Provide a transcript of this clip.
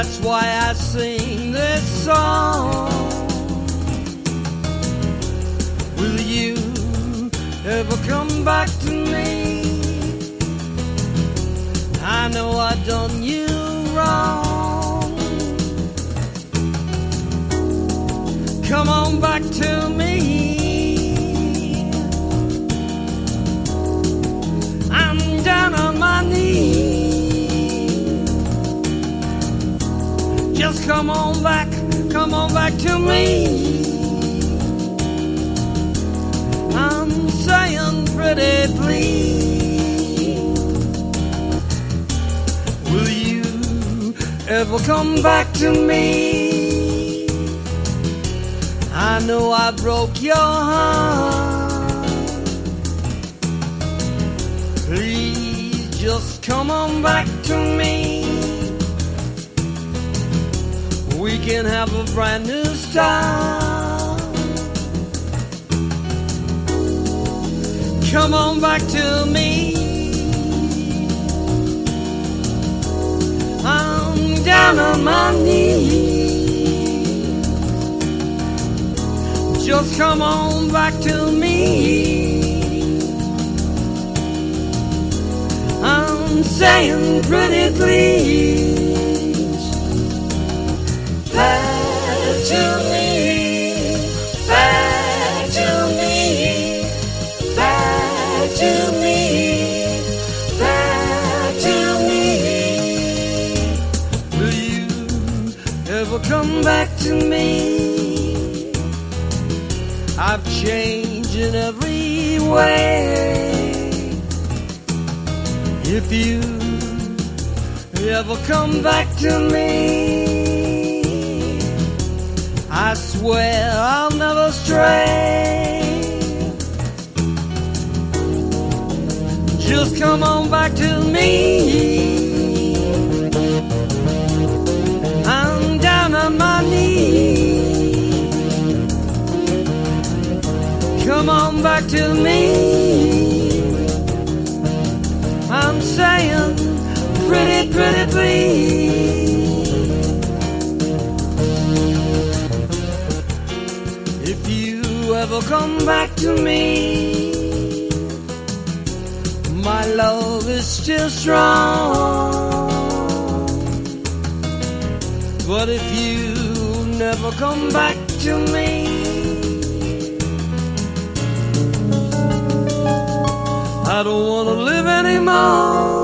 That's why I sing this song. Will you ever come back to me? I know I've done you wrong. Come on back to me. I'm down on my knees. Just come on back to me. I'm saying pretty please. Will you ever come back to me? I know I broke your heart. Please just come on back to me. We can have a brand new start. Come on back to me. I'm down on my knees. Just come on back to me. I'm saying pretty please. Back to me, back to me, back to me, back to me. Will you ever come back to me? I've changed in every way. If you ever come back to me, I swear I'll never stray. Just come on back to me. I'm down on my knees. Come on back to me. I'm saying pretty, pretty please. If you ever come back to me, my love is still strong. But if you never come back to me, I don't want to live anymore.